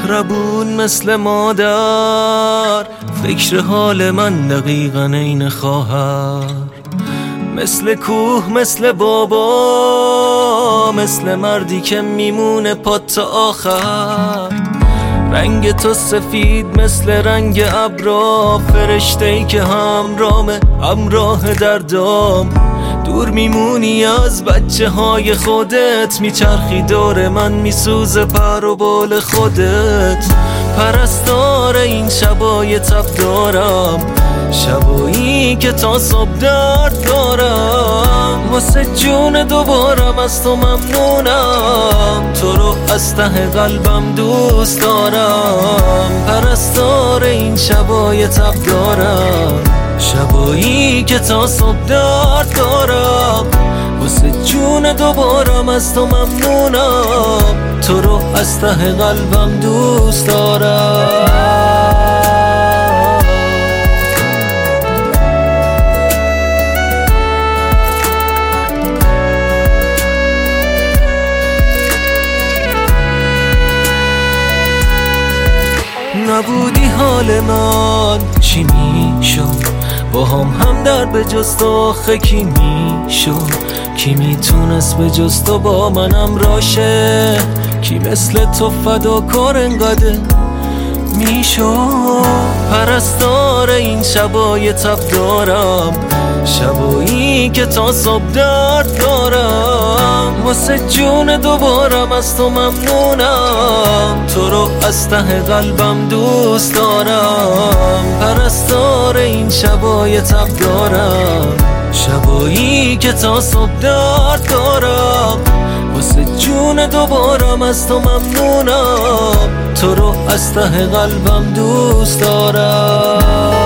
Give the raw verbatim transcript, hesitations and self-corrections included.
مهربون مثل مادر، فکر حال من دقیقا عین خواهر، مثل کوه مثل بابا، مثل مردی که میمونه پات تا آخر. رنگ تو سفید مثل رنگ ابرا، فرشته‌ای که همرامه همراه دردام. دور میمونی از بچه های خودت، میچرخی دور من میسوزه پر و بال خودت. پرستار این شبای تب دارم، شبایی که تا صبح درد دارم. واسه جون دوبارم از تو ممنونم، تو رو از ته قلبم دوست دارم. پرستار این شبای تب دارم، شبایی که تا صبح درد دارم. واسه جون دوبارم از تو ممنونم، تو رو از ته قلبم دوست دارم. نبودی حال من چی میشد؟ با هم هم در به جز تو آخه کی میشد؟ کی میتونست به جز تو با منم راشه؟ کی مثل تو فداکار انقدر میشد؟ پرستار این شبای تب دارم، شبایی که تا صبح درد دارم. واسه جون دوبارم از تو ممنونم، تو رو از ته قلبم دوست دارم. پرستار این شبای تب دارم، شبایی که تا صبح درد دارم. واسه جون دوبارم از تو ممنونم، تو رو از ته قلبم دوست دارم.